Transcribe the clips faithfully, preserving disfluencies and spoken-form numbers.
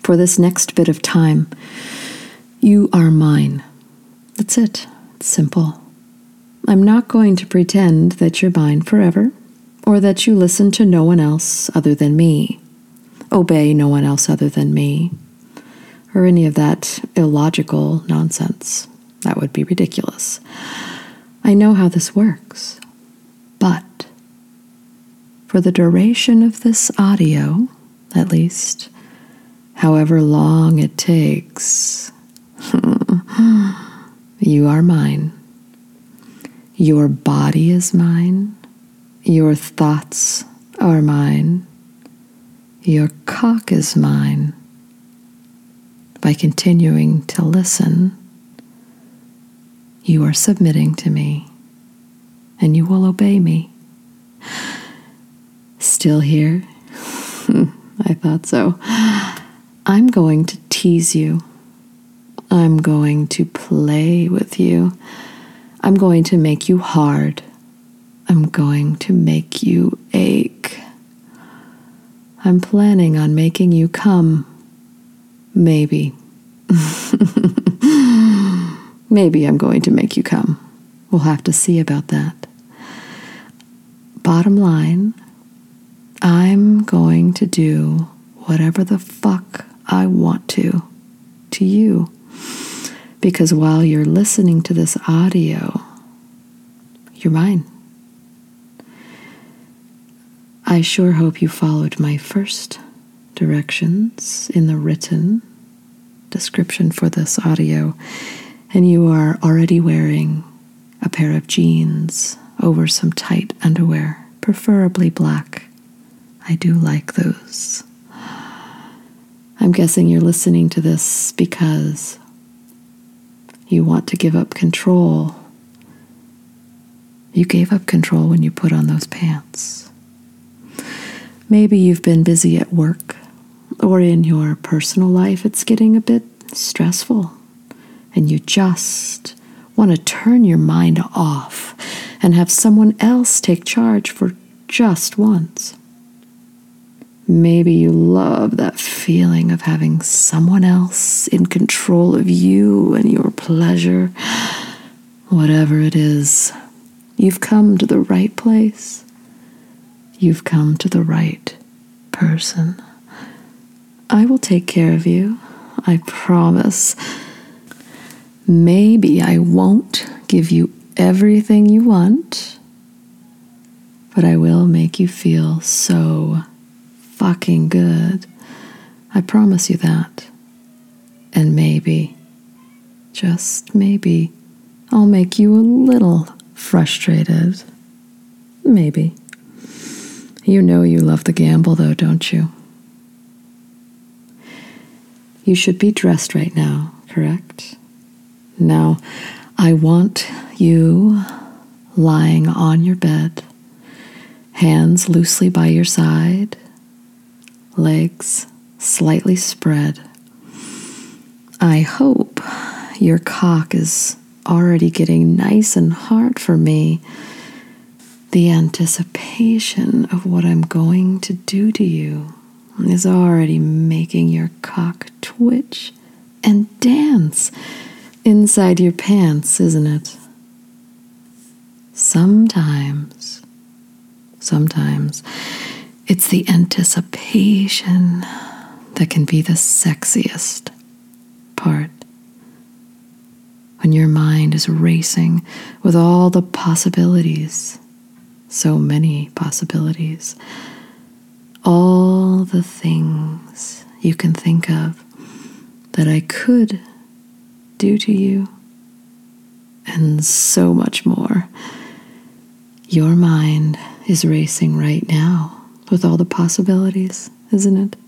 For this next bit of time, you are mine. That's it. It's simple. I'm not going to pretend that you're mine forever, or that you listen to no one else other than me, obey no one else other than me, or any of that illogical nonsense. That would be ridiculous. I know how this works, but for the duration of this audio, at least, however long it takes, you are mine. Your body is mine. Your thoughts are mine. Your cock is mine. By continuing to listen, you are submitting to me, and you will obey me. Still here? I thought so. I'm going to tease you. I'm going to play with you. I'm going to make you hard. I'm going to make you ache. I'm planning on making you come. Maybe. Maybe I'm going to make you come. We'll have to see about that. Bottom line, I'm going to do whatever the fuck I want to, to you. Because while you're listening to this audio, you're mine. I sure hope you followed my first directions in the written description for this audio, and you are already wearing a pair of jeans over some tight underwear, preferably black. I do like those. I'm guessing you're listening to this because you want to give up control. You gave up control when you put on those pants. Maybe you've been busy at work or in your personal life. It's getting a bit stressful, and you just want to turn your mind off and have someone else take charge for just once. Maybe you love that feeling of having someone else in control of you and your pleasure. Whatever it is, you've come to the right place. You've come to the right person. I will take care of you. I promise. Maybe I won't give you everything you want, but I will make you feel so fucking good. I promise you that. And maybe, just maybe, I'll make you a little frustrated. Maybe. You know you love the gamble, though, don't you? You should be dressed right now, correct? Now, I want you lying on your bed, hands loosely by your side, legs slightly spread. I hope your cock is already getting nice and hard for me. The anticipation of what I'm going to do to you is already making your cock twitch and dance inside your pants, isn't it? Sometimes, sometimes it's the anticipation that can be the sexiest part. When your mind is racing with all the possibilities, so many possibilities, all the things you can think of that I could do to you, and so much more. Your mind is racing right now with all the possibilities, isn't it?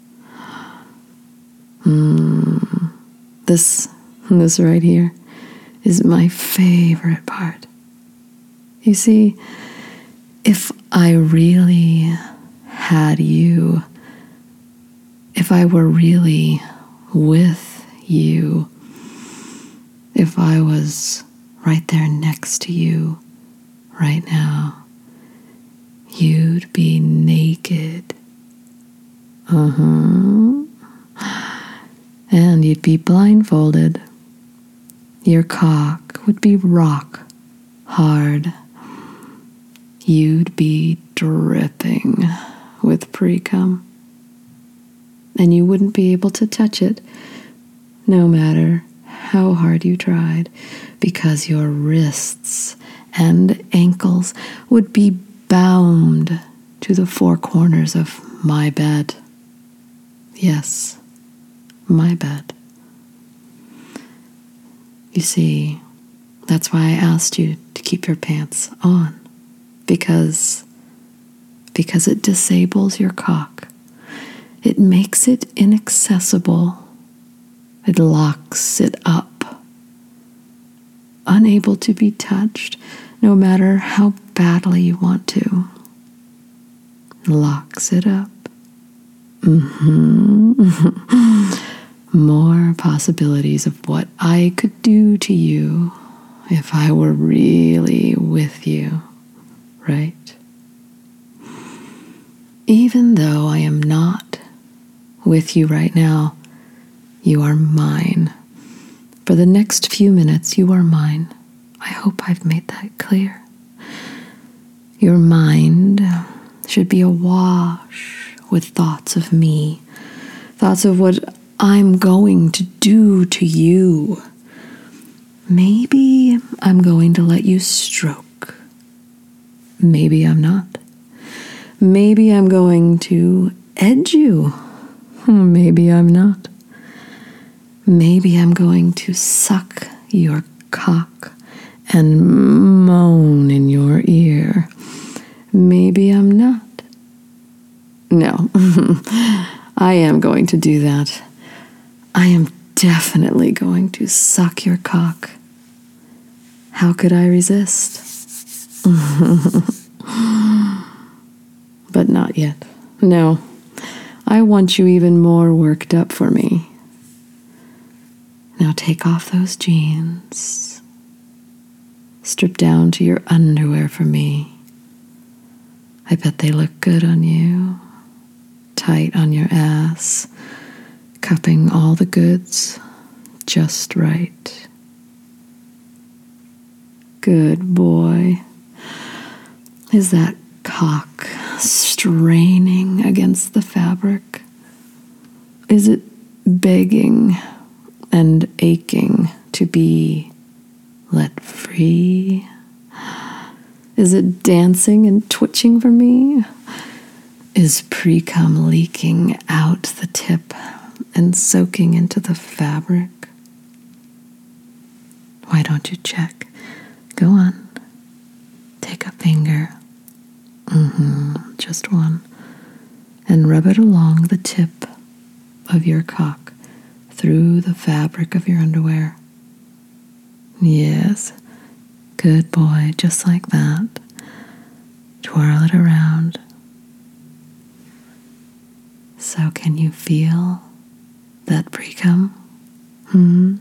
Mm, this, this right here is my favorite part. You see, if I really had you, if I were really with you, if I was right there next to you right now, you'd be naked. Uh-huh. and you'd be blindfolded. Your cock would be rock hard. You'd be dripping with pre-cum. And you wouldn't be able to touch it, no matter how hard you tried, because your wrists and ankles would be bound to the four corners of my bed. Yes, my bed. You see, that's why I asked you to keep your pants on, because, because it disables your cock. It makes it inaccessible. It locks it up, unable to be touched, no matter how badly you want to. Locks it up. Mm-hmm. More possibilities of what I could do to you if I were really with you, right? Even though I am not with you right now, you are mine. For the next few minutes, you are mine. I hope I've made that clear. Your mind should be awash with thoughts of me, thoughts of what I'm going to do to you. Maybe I'm going to let you stroke. Maybe I'm not. Maybe I'm going to edge you. Maybe I'm not. Maybe I'm going to suck your cock and moan in your ear. Maybe I'm not. No, I am going to do that. I am definitely going to suck your cock. How could I resist? But not yet. No, I want you even more worked up for me. Now take off those jeans. Strip down to your underwear for me. I bet they look good on you. Tight on your ass. Cupping all the goods just right. Good boy. Is that cock straining against the fabric? Is it begging and aching to be let free? Is it dancing and twitching for me? Is pre-cum leaking out the tip and soaking into the fabric? Why don't you check? Go on. Take a finger. Mm-hmm, just one. And rub it along the tip of your cock through the fabric of your underwear. Yes. Good boy, just like that. Twirl it around. So can you feel that pre-cum? Hmm?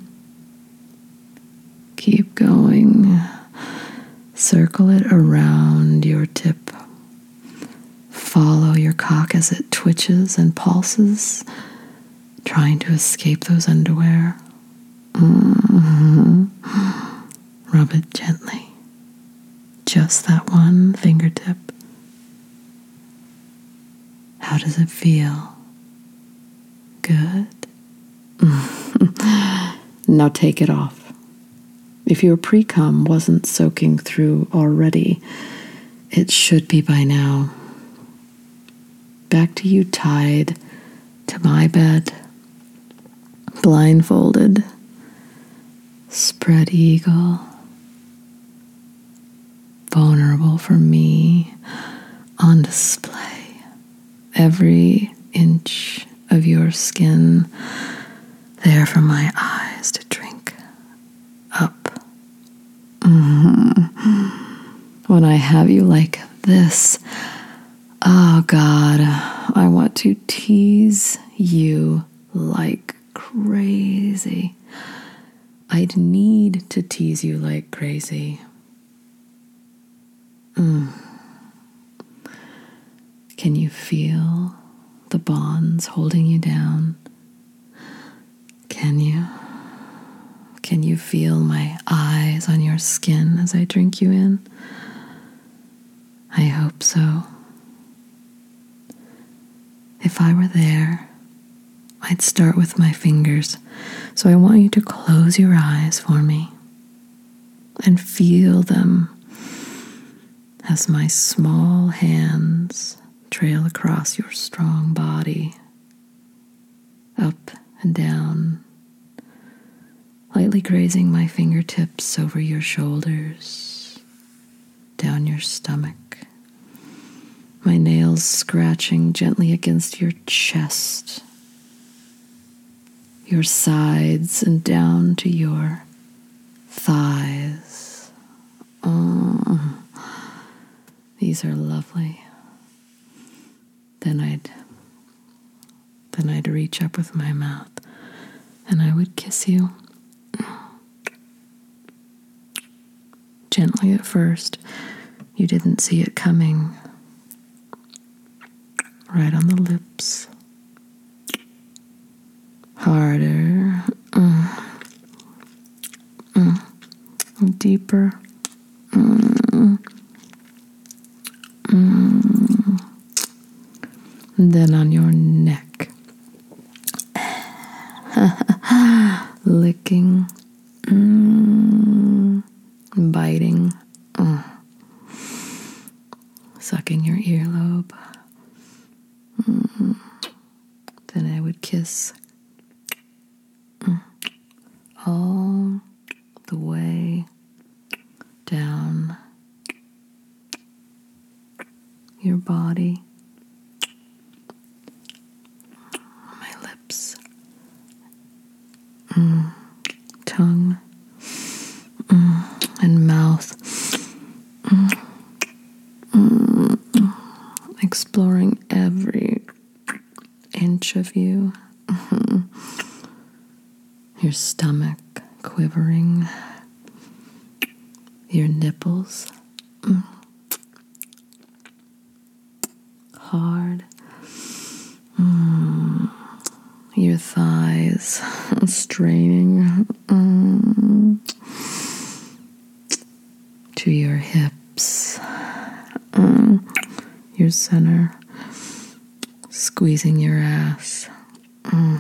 Keep going. Circle it around your tip. Follow your cock as it twitches and pulses, trying to escape those underwear. Mm-hmm. Rub it gently. Just that one fingertip. How does it feel? Good? Now take it off. If your pre-cum wasn't soaking through already, it should be by now. Back to you tied to my bed, blindfolded, spread eagle, vulnerable for me, on display. Every inch of your skin there for my eyes to drink up. Mm-hmm. When I have you like this, oh God, I want to tease you like crazy. I'd need to tease you like crazy. Mm. Can you feel the bonds holding you down? Can you? Can you feel my eyes on your skin as I drink you in? I hope so. If I were there, I'd start with my fingers, so I want you to close your eyes for me and feel them as my small hands trail across your strong body, up and down, lightly grazing my fingertips over your shoulders, down your stomach, my nails scratching gently against your chest, your sides, and down to your thighs. Oh, these are lovely. Then I'd then I'd reach up with my mouth and I would kiss you. Gently at first. You didn't see it coming. Right on the lips. Harder. Mm. Mm. Deeper. Mm. Mm. And then on your neck. Licking. Mm. Biting. Mm. Sucking your earlobe. Mm. Then I would kiss mm. all the way down your body, my lips, mm. tongue, mm. and mouth, mm. Mm. Exploring every inch of you, mm-hmm. Your stomach quivering, your nipples mm. hard, mm. your thighs straining mm. to your hips, mm. your center, squeezing your ass, mm.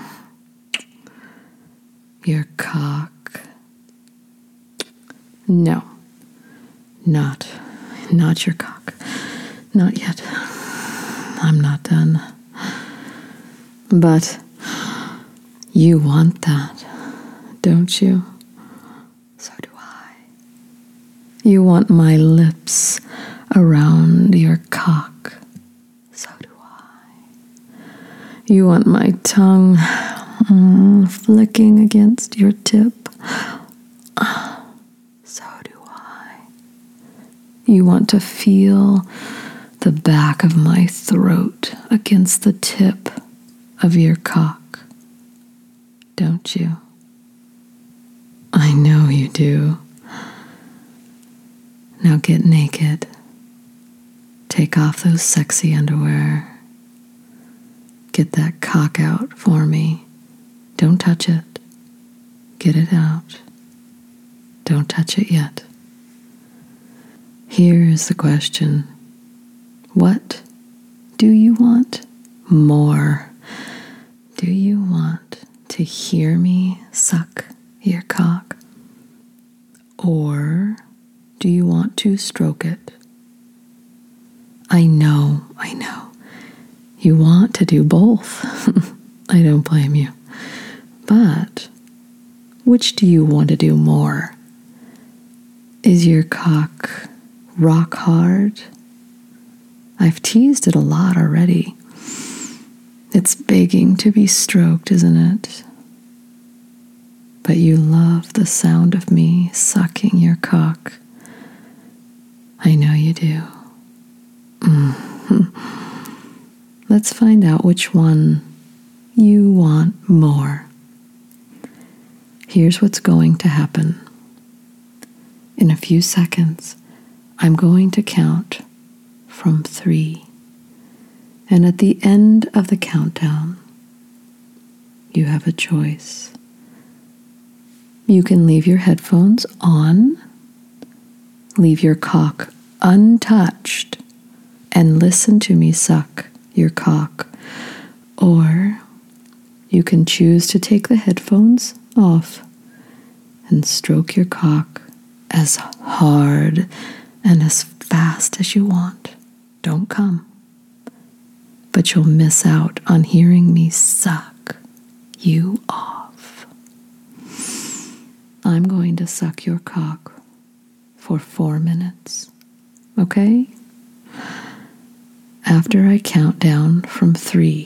your cock. No, not, not your cock. Not yet. I'm not done. But you want that, don't you? So do I. You want my lips around your cock. So do I. You want my tongue mm, flicking against your tip. So do I. You want to feel the back of my throat against the tip of your cock, don't you? I know you do. Now get naked. Take off those sexy underwear. Get that cock out for me. Don't touch it. Get it out. Don't touch it yet. Here is the question. What do you want more? Do you want to hear me suck your cock? Or do you want to stroke it? I know, I know. You want to do both. I don't blame you. But which do you want to do more? Is your cock rock hard? I've teased it a lot already. It's begging to be stroked, isn't it? But you love the sound of me sucking your cock. I know you do. Mm. Let's find out which one you want more. Here's what's going to happen. In a few seconds, I'm going to count from three. And at the end of the countdown, you have a choice. You can leave your headphones on, leave your cock untouched, and listen to me suck your cock. Or you can choose to take the headphones off and stroke your cock as hard and as fast as you want. Don't come. But you'll miss out on hearing me suck you off. I'm going to suck your cock for four minutes. Okay? After I count down from three,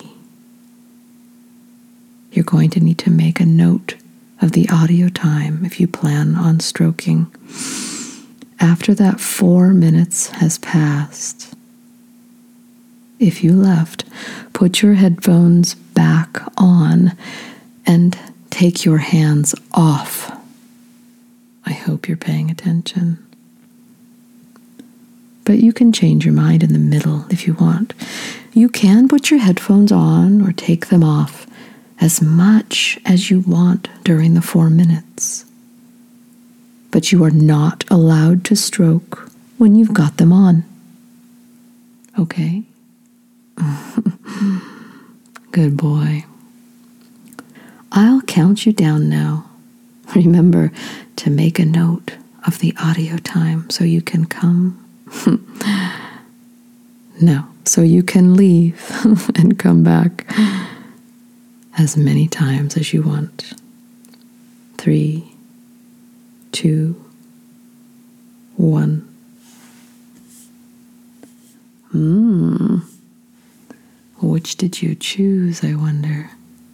you're going to need to make a note of the audio time if you plan on stroking. After that four minutes has passed, if you left, put your headphones back on and take your hands off. I hope you're paying attention. But you can change your mind in the middle if you want. You can put your headphones on or take them off as much as you want during the four minutes. But you are not allowed to stroke when you've got them on. Okay? Good boy. I'll count you down now. Remember to make a note of the audio time so you can come. No, so you can leave and come back as many times as you want. Three, two, one. Hmm. Which did you choose, I wonder?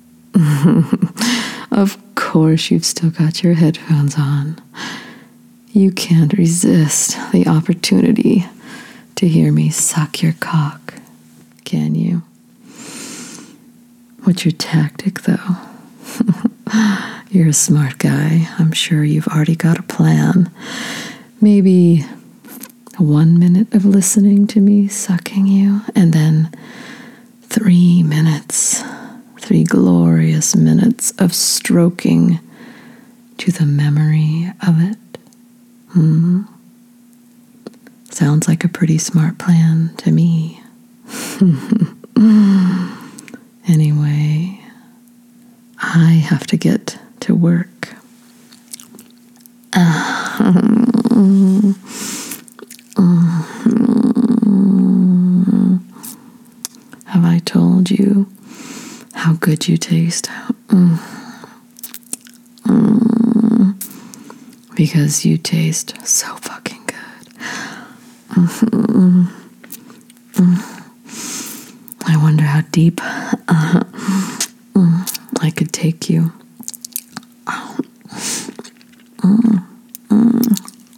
Of course, you've still got your headphones on. You can't resist the opportunity to hear me suck your cock, can you? What's your tactic, though? You're a smart guy. I'm sure you've already got a plan. Maybe one minute of listening to me sucking you, and then three minutes, three glorious minutes of stroking to the memory of it. Hmm. Sounds like a pretty smart plan to me. Anyway, I have to get to work. Have I told you how good you taste? Mm. Mm. Because you taste so fucking good. Mm-hmm. Mm. I wonder how deep uh, mm, I could take you. Mm. Mm.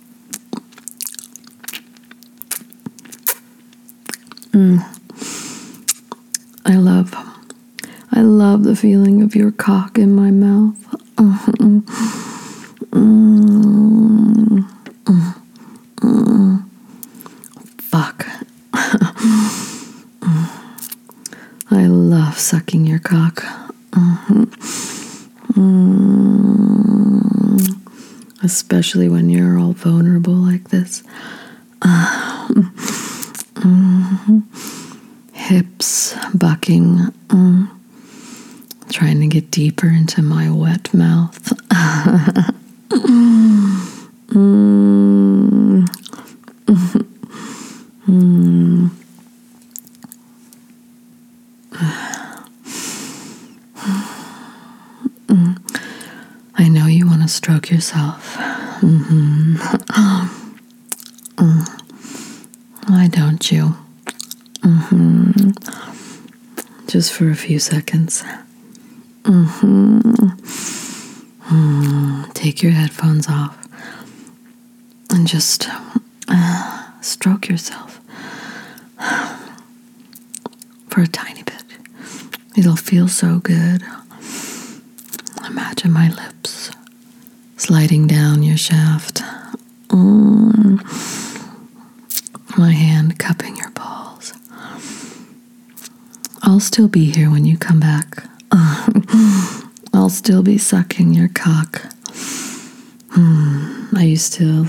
Mm. I love, I love the feeling of your cock in my mouth. Mm. Mm. Mm. Mm. Fuck. I love sucking your cock. Mm-hmm. Mm. Especially when you're all vulnerable like this. Uh, mm-hmm. Hips bucking. Mm. Trying to get deeper into my wet mouth. mm. Mm. Mm. I know you want to stroke yourself. Mm-hmm. mm. Why don't you? Mm-hmm. Just for a few seconds. Mm-hmm. Mm. Take your headphones off and just uh, stroke yourself for a tiny bit. It'll feel so good. Imagine my lips sliding down your shaft. Mm. My hand cupping your balls. I'll still be here when you come back. I'll still be sucking your cock Mm, I used to.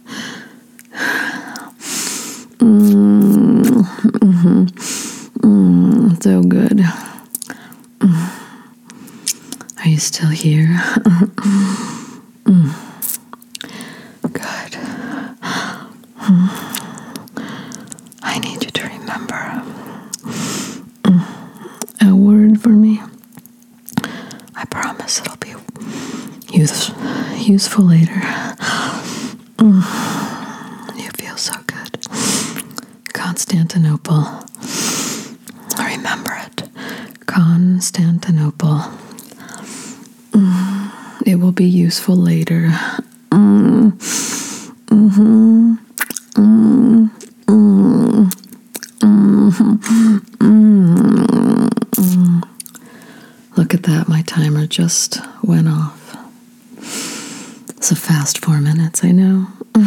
Mm, mm-hmm, mm, so good. Mm. Are you still here? mm. Good. Mm. I need you to remember mm. a word for me. I promise it'll be use, useful later. Mm. You feel so good. Constantinople. Remember it. Constantinople. Mm. It will be useful later. Mm. Mm-hmm. Mm. Mm. Mm-hmm. Mm. Look at that. My timer just went off. It's a fast four minutes, I know.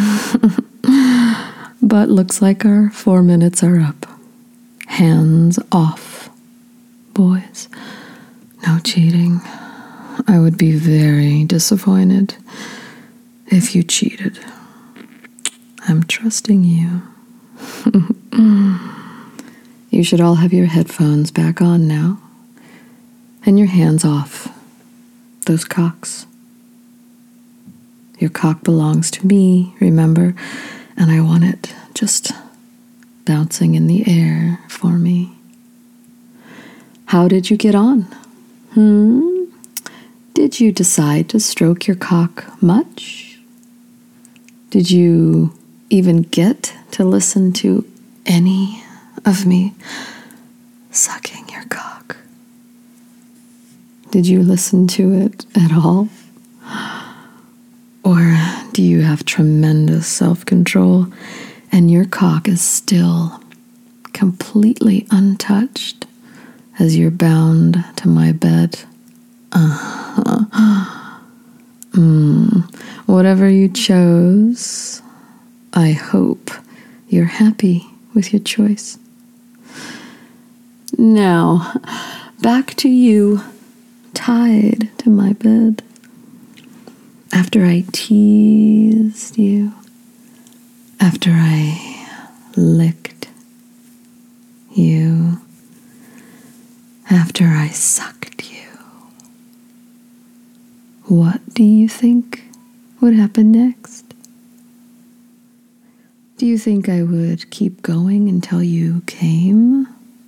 But looks like our four minutes are up. Hands off, boys. No cheating. I would be very disappointed if you cheated. I'm trusting you. You should all have your headphones back on now. And your hands off those cocks. Your cock belongs to me, remember? And I want it just bouncing in the air for me. How did you get on? Hmm? Did you decide to stroke your cock much? Did you even get to listen to any of me sucking your cock? Did you listen to it at all? Or do you have tremendous self-control and your cock is still completely untouched as you're bound to my bed? Uh-huh. Mm. Whatever you chose, I hope you're happy with your choice. Now, back to you, tied to my bed. After I teased you, after I licked you, after I sucked you, what do you think would happen next? Do you think I would keep going until you came?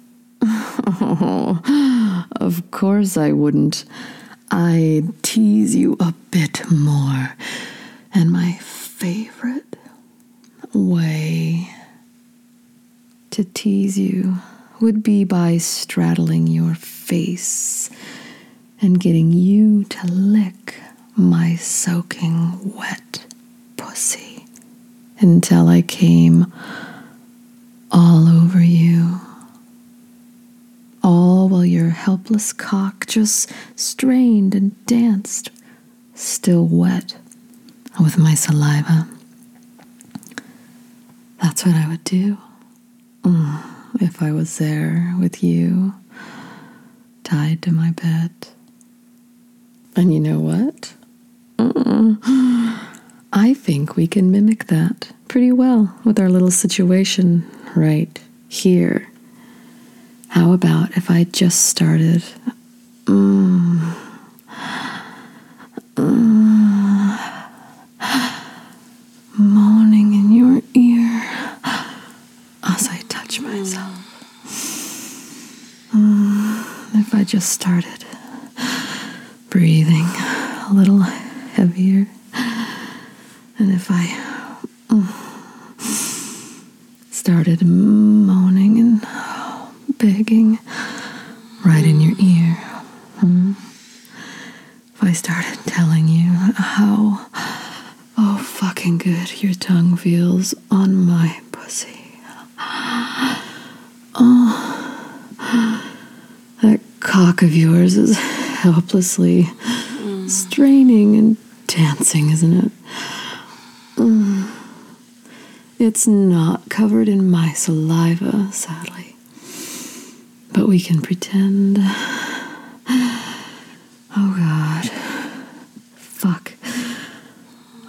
Oh, of course I wouldn't. I'd tease you a bit more. And my favorite way to tease you would be by straddling your face and getting you to lick my soaking wet pussy until I came all over you. All while your helpless cock just strained and danced, still wet with my saliva. That's what I would do mm, if I was there with you, tied to my bed. And you know what? Mm, I think we can mimic that pretty well with our little situation right here. How about if I just started mm, mm, moaning in your ear as I touch myself? Mm, if I just started breathing a little heavier, and if I mm, started moaning and begging right in your ear. Hmm? If I started telling you how, oh, fucking good your tongue feels on my pussy. Oh, that cock of yours is helplessly mm. straining and dancing, isn't it? Mm. It's not covered in my saliva, sadly. But we can pretend. Oh, God. Fuck.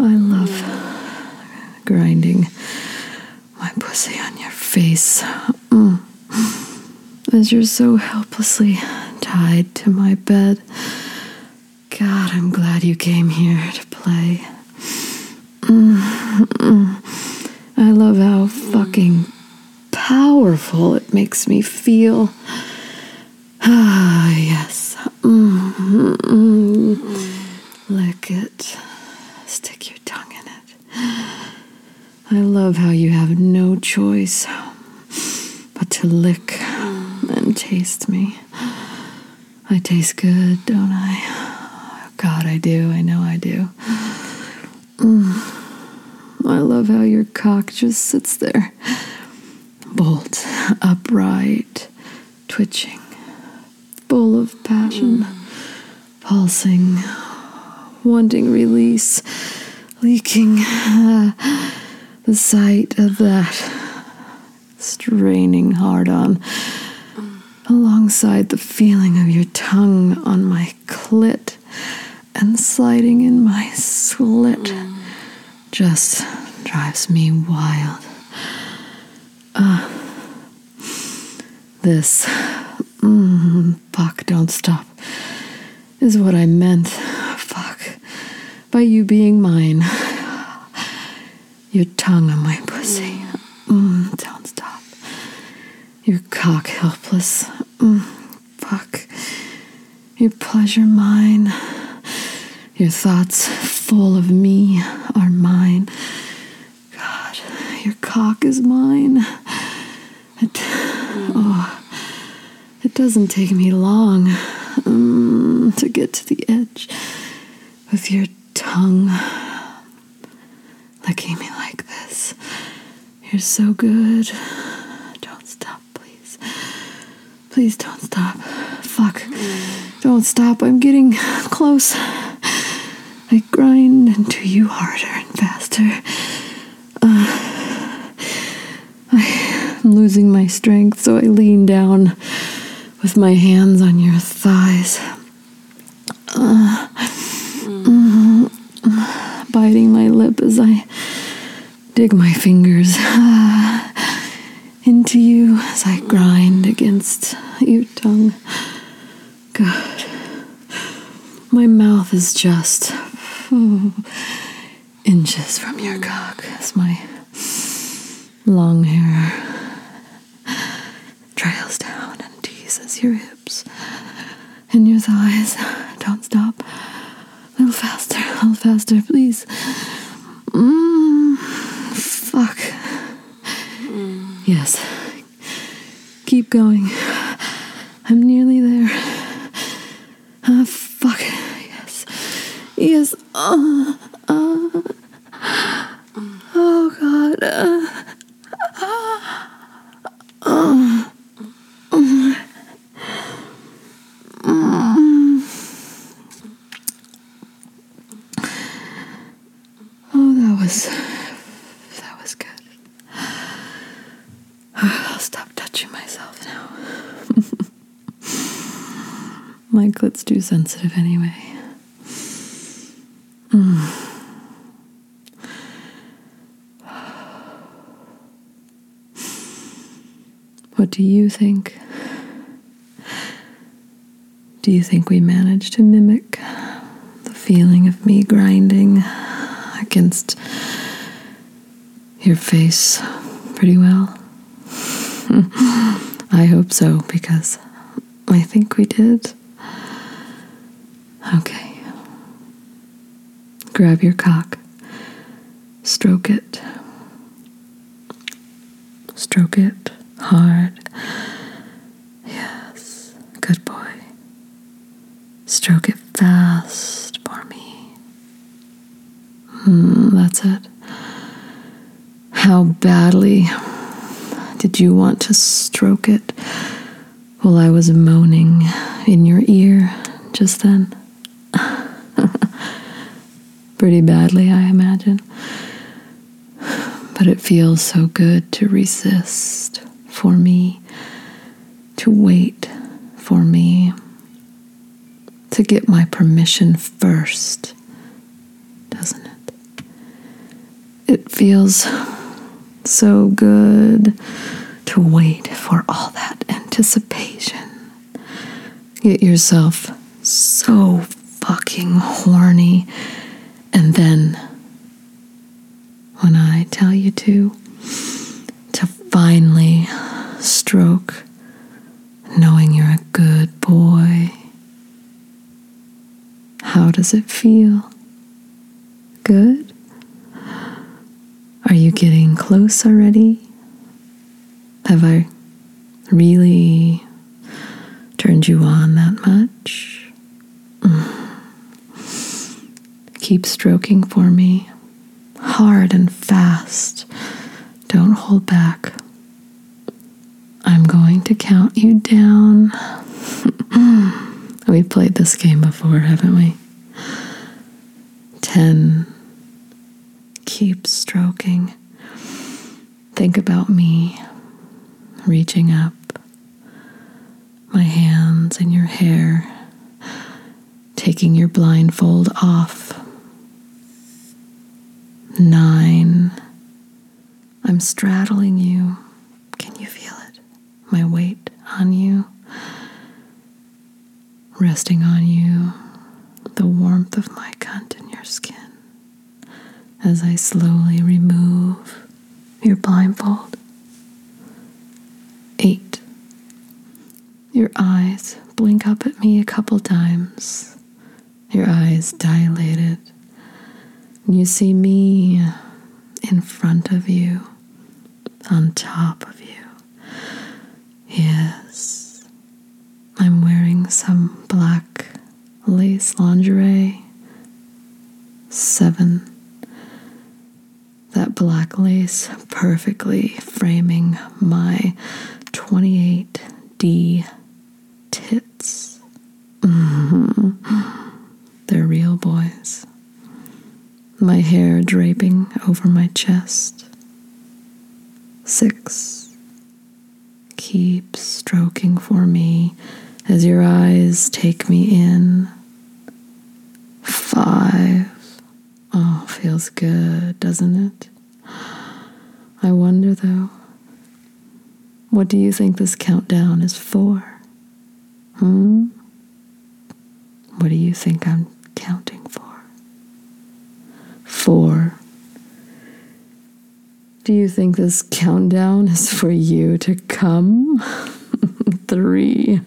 face mm, as you're so helplessly tied to my bed. God, I'm glad you came here to play. Mm, mm. I love how fucking powerful it makes me feel. Ah, yes. Mm, mm, mm. Lick it. Stick your tongue in it. I love how you have no choice but to lick and taste me. I taste good, don't I? God, I do. I know I do. Mm. I love how your cock just sits there, bolt upright, twitching, full of passion, mm. pulsing, wanting release, leaking. Uh, the sight of that straining hard-on, mm. alongside the feeling of your tongue on my clit and sliding in my slit, mm. just drives me wild. Uh, this, mm, fuck, don't stop, is what I meant, fuck, by you being mine. Your tongue on my pussy, mm, don't stop. Your cock helpless, mm, fuck. Your pleasure mine. Your thoughts full of me are mine. God, your cock is mine. It, oh, it doesn't take me long um, to get to the edge with your tongue licking me like this. You're so good. Don't stop, please. Please don't stop. Fuck. Don't stop. I'm getting close. I grind into you harder and faster. Uh, I'm losing my strength, so I lean down with my hands on your thighs. Uh, mm. Mm, biting my lip as I dig my fingers uh, into you as I grind against your tongue. God. My mouth is just oh, inches from your cock as my long hair trails down and teases your hips and your thighs. Don't stop. A little faster, a little faster, please. Mm, fuck. Mm. Yes. Keep going. I'm nearly there. Ah, uh, fuck. Yes. Yes. Uh, uh. Oh, God. Uh, uh, uh, uh, uh. Oh, that was, that was good. I'll stop touching myself now. My clit's too sensitive anyway. Mm. What do you think? Do you think we managed to mimic the feeling of me grinding against your face pretty well? I hope so, because I think we did. Okay. Grab your cock. Stroke it. Stroke it hard. Yes. Good boy. Stroke it fast for me. Hmm, that's it. How badly did you want to stroke it while I was moaning in your ear just then? Pretty badly, I imagine. But it feels so good to resist for me, to wait for me, to get my permission first, doesn't it? It feels so good to wait for all that anticipation. Get yourself so fucking horny. And then, when I tell you to, to finally stroke, knowing you're a good boy. How does it feel? Good? Are you getting close already? Have I really turned you on that much? Mm. Keep stroking for me, hard and fast. Don't hold back. I'm going to count you down. We've played this game before, haven't we? Ten. Keep stroking. Think about me reaching up, my hands in your hair, taking your blindfold off. Nine. I'm straddling you. Can you feel it? My weight on you, resting on you, the warmth of my cunt in your skin as I slowly remove your blindfold. Eight. Your eyes blink up at me a couple times. Your eyes dilated. You see me in front of you, on top of you. Yes, I'm wearing some black lace lingerie. Seven. That black lace perfectly framing my twenty-eight D tits. Mm-hmm. They're real boys. My hair draping over my chest. Six. Keep stroking for me as your eyes take me in. Five. Oh, feels good, doesn't it? I wonder, though, what do you think this countdown is for? Hmm? What do you think I'm counting for? Four. Do you think this countdown is for you to come? Three.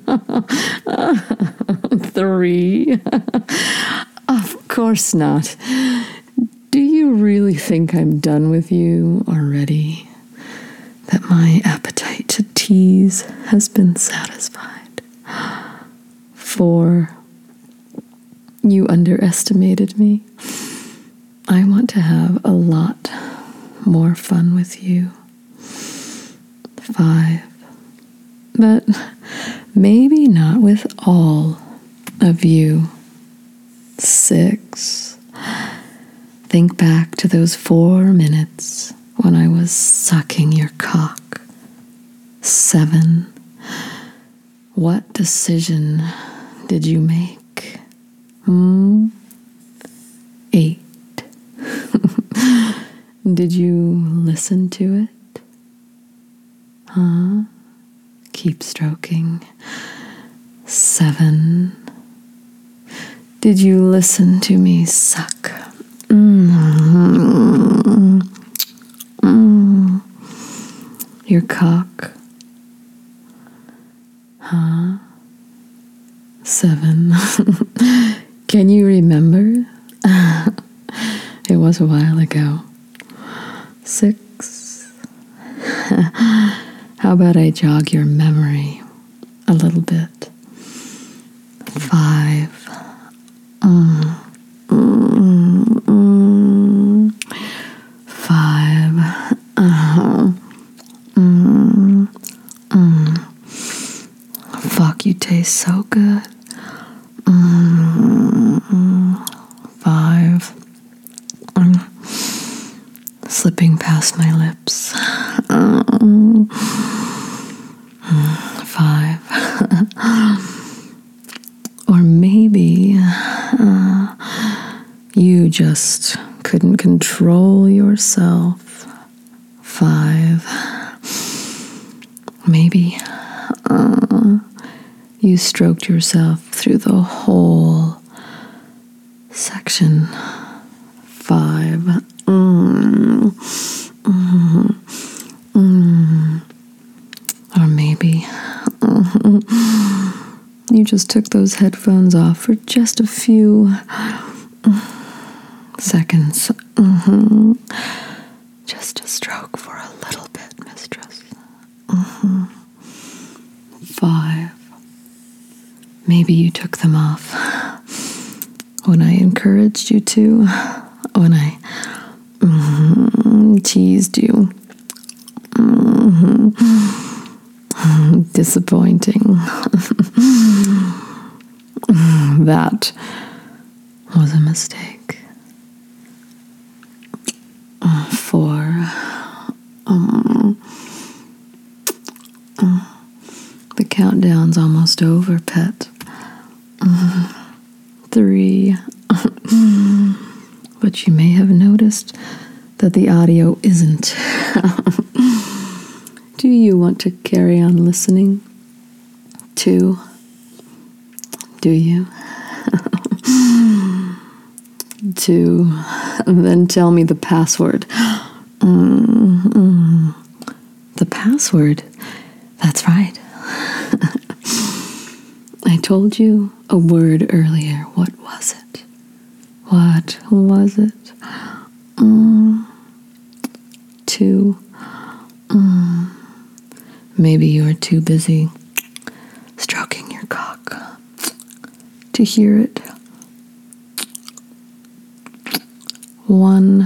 Three. Of course not. Do you really think I'm done with you already? That my appetite to tease has been satisfied? Four. You underestimated me. I want to have a lot more fun with you. Five. But maybe not with all of you. Six. Think back to those four minutes when I was sucking your cock. Seven. What decision did you make? Hmm? Eight. Did you listen to it? Huh? Keep stroking. Seven. Did you listen to me suck? Mm-hmm. Mm. Your cock? Huh? Seven. Can you remember? It was a while ago. Six. How about I jog your memory a little bit? Five. Mm. Mm, mm. Five. Uh-huh. Mm, mm. Fuck, you taste so good. Mm, mm. Five. Mm. Slipping past my lips. Mm, five. Or maybe uh, you just couldn't control yourself. Five. Maybe uh, you stroked yourself through the whole section five. Mm. Mm. Mm. Or maybe mm, you just took those headphones off for just a few seconds. Mm-hmm. Just a stroke for a little bit, mistress. Mm-hmm. Five. Maybe you took them off when I encouraged you to, when I mm-hmm, teased you. Mm-hmm. Disappointing. That was a mistake. Four. Um, the countdown's almost over, pet. Three. But you may have noticed that the audio isn't. Do you want to carry on listening? Two. Do you? Two. And then tell me the password. Mm-hmm. The password? That's right. I told you a word earlier. What was it? What was it? Mm. Two. Mm. Maybe you are too busy stroking your cock to hear it. One.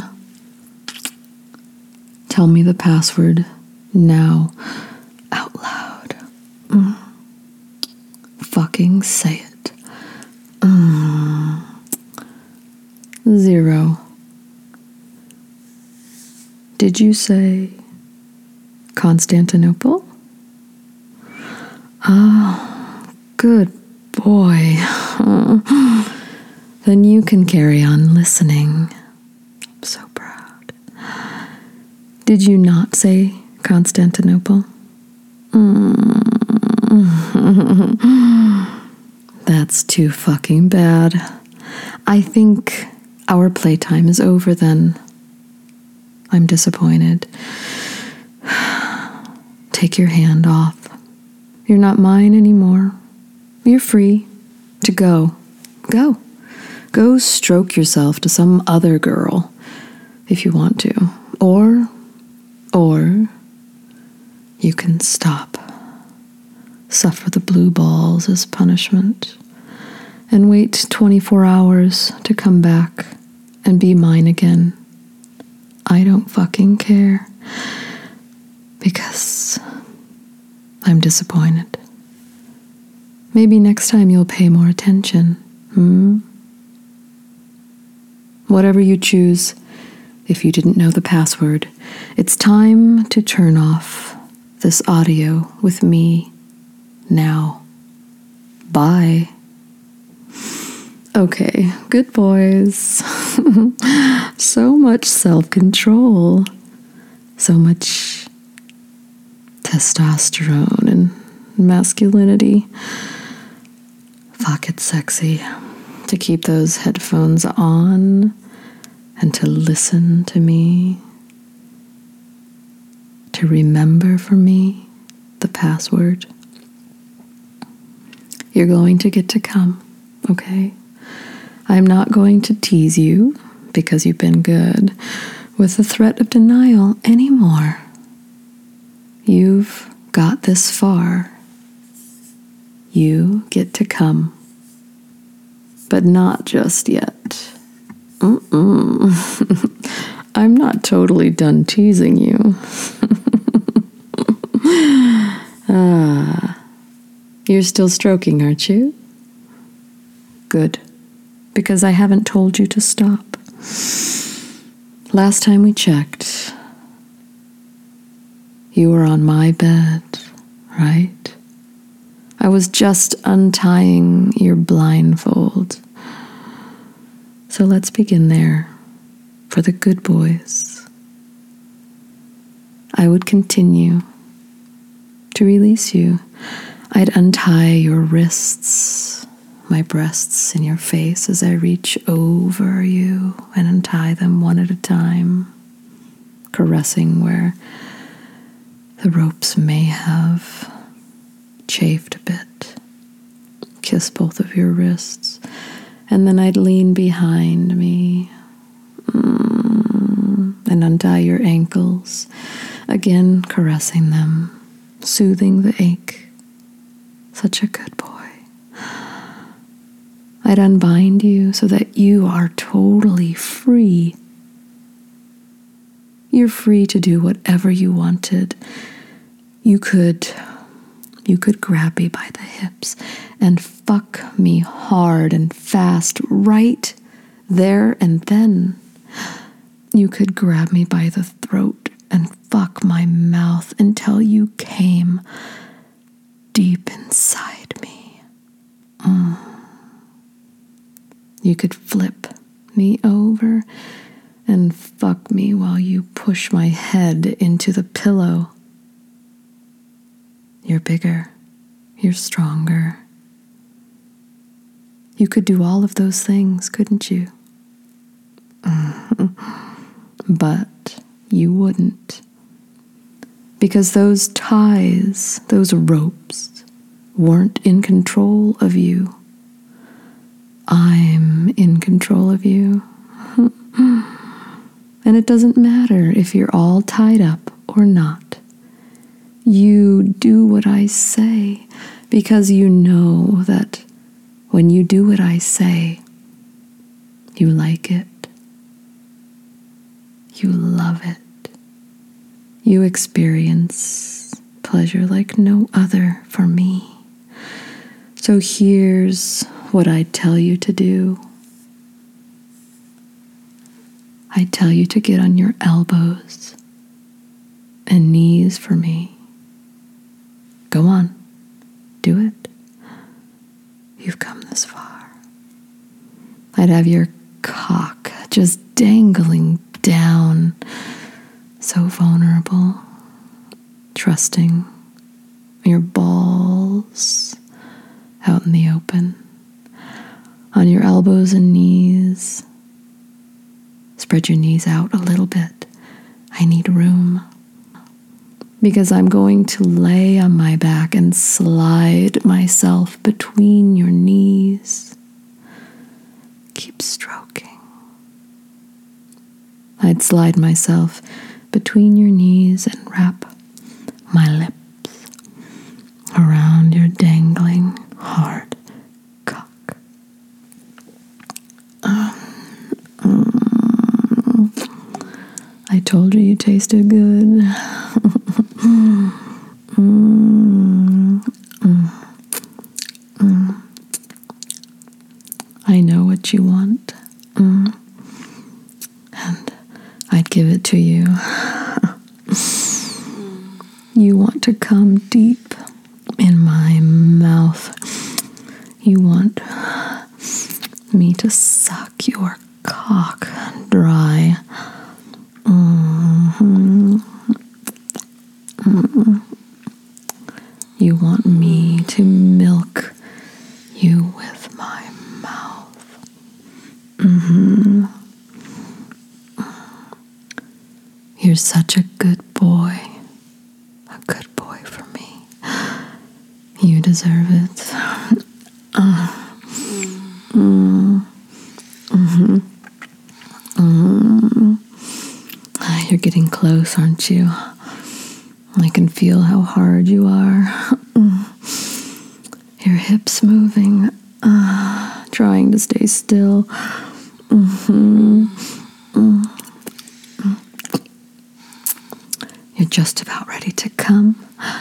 Tell me the password now, out loud. Mm. Fucking say it. Mm. Zero. Did you say Constantinople? Oh, good boy. Then you can carry on listening. I'm so proud. Did you not say Constantinople? Mm. That's too fucking bad. I think our playtime is over then. I'm disappointed. Take your hand off. You're not mine anymore. You're free to go. Go. Go stroke yourself to some other girl if you want to. Or, or you can stop. Suffer the blue balls as punishment. And wait twenty-four hours to come back and be mine again. I don't fucking care. Because I'm disappointed. Maybe next time you'll pay more attention. Hmm? Whatever you choose, if you didn't know the password, it's time to turn off this audio with me now. Bye. Okay, good boys. So much self-control. So much testosterone and masculinity. Fuck, it's sexy to keep those headphones on and to listen to me. To remember for me the password. You're going to get to come, okay? I'm not going to tease you, because you've been good, with the threat of denial anymore. You've got this far. You get to come. But not just yet. Mm-mm. I'm not totally done teasing you. Ah, you're still stroking, aren't you? Good. Because I haven't told you to stop. Last time we checked, you were on my bed, right? I was just untying your blindfold. So let's begin there for the good boys. I would continue to release you. I'd untie your wrists, my breasts, and your face as I reach over you and untie them one at a time, caressing where the ropes may have chafed a bit. Kiss both of your wrists, and then I'd lean behind me mm, and untie your ankles, again caressing them, soothing the ache. Such a good boy. I'd unbind you so that you are totally free. You're free to do whatever you wanted. You could, you could grab me by the hips and fuck me hard and fast right there and then. You could grab me by the throat and fuck my mouth until you came deep inside me. Mm. You could flip me over and fuck me while you push my head into the pillow. You're bigger. You're stronger. You could do all of those things, couldn't you? But you wouldn't. Because those ties, those ropes, weren't in control of you. I'm in control of you. And it doesn't matter if you're all tied up or not. You do what I say because you know that when you do what I say, you like it. You love it. You experience pleasure like no other for me. So here's what I tell you to do. I tell you to get on your elbows and knees for me. Go on, do it. You've come this far. I'd have your cock just dangling down, so vulnerable, trusting, your balls out in the open, on your elbows and knees. Spread your knees out a little bit. I need room. Because I'm going to lay on my back and slide myself between your knees. Keep stroking. I'd slide myself between your knees and wrap my lips around your dangling hard cock. Um, mm, I told you you tasted good. mm, mm, mm. I know what you want. Mm. And I'd give it to you. You want to come deep in my mouth. You want me to suck your cock dry. Mm-hmm. Mm-mm. You want me to milk you with my mouth. Mm-hmm. You're such a good boy. A good boy for me. You deserve it. Uh, mm, mm-hmm. Mm. You're getting close, aren't you? I can feel how hard you are. Your hips moving, uh, trying to stay still. Mm-hmm. Mm. You're just about ready to come.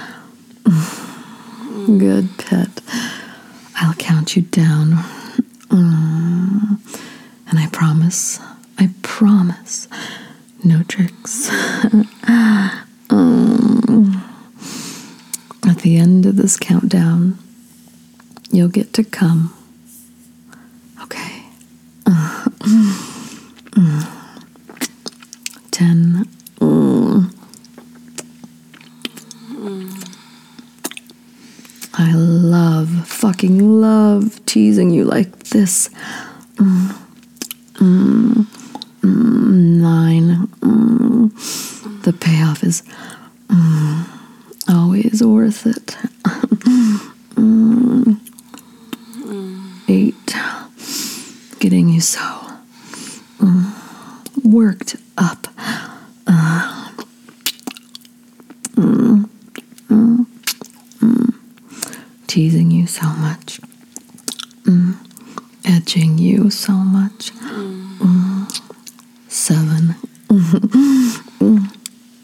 Good pet. I'll count you down. Mm. And I promise, I promise, no tricks. mm. At the end of this countdown, you'll get to come. Okay. Uh, mm. Ten. Mm. fucking love teasing you like this. Mm, mm, mm, nine. Mm. The payoff is mm, always worth it. mm. Eight. Getting you so mm, worked up. Uh, mm, mm, mm. Teasing you so much. Mm. Edging you so much. Mm. Seven. Mm.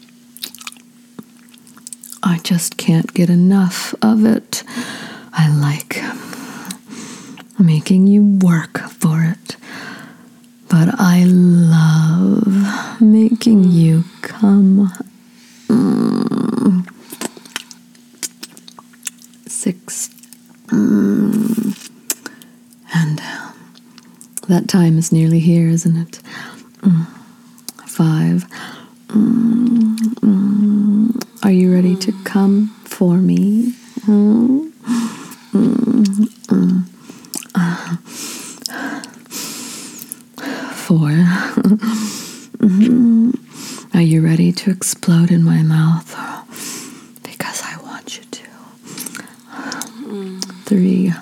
I just can't get enough of it. I like making you work for it. But I love making you come. Mm. Six. Mm. And uh, that time is nearly here, isn't it? Mm. Five. Mm. Mm. Are you ready to come for me? Mm. Mm. Mm. Uh. Four. Mm-hmm. Are you ready to explode in my mouth? Because I want you to. Mm. Three.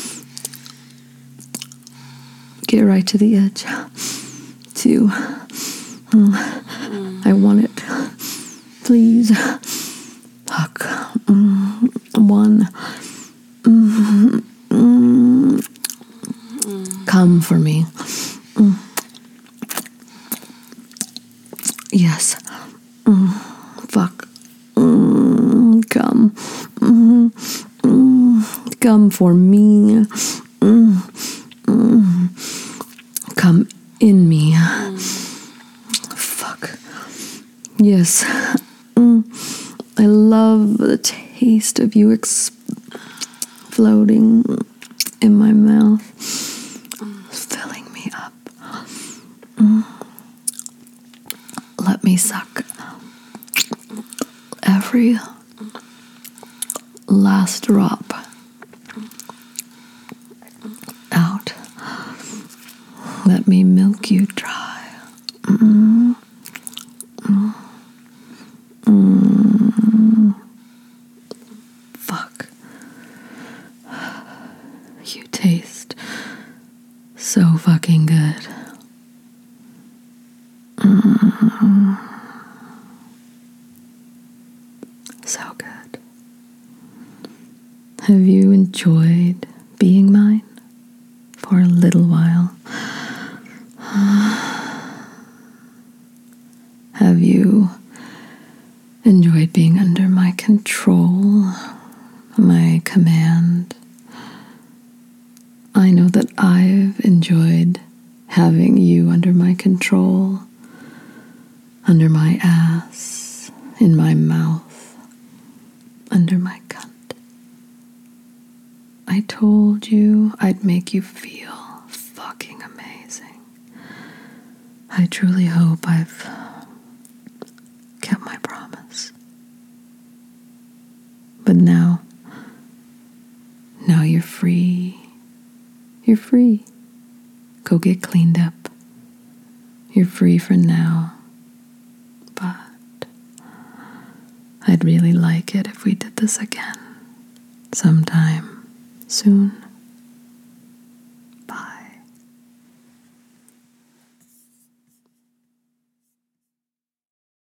Get right to the edge. Two. Mm. Mm. I want it. Please. Fuck. Mm. One. Mm. Mm. Mm. Come for me. Mm. Yes. Mm. Fuck. Mm. Come. Mm. Mm. Come for me. Mm. Mm. Come in me. Mm. Fuck. Yes. Mm. I love the taste of you exploding in my mouth, filling me up. Mm. Let me suck every last drop out. Let me milk you dry. Mm. Mm. Mm. Fuck. You taste so fucking good. Mm. So good. Have you enjoyed being mine for a little while? Have you enjoyed being under my control, my command? I know that I've enjoyed having you under my control, under my ass, in my mouth, under my cunt. I told you I'd make you feel fucking amazing. I truly hope I've kept my promise. But now, now you're free. You're free. Go get cleaned up. You're free for now. But I'd really like it if we did this again sometime soon.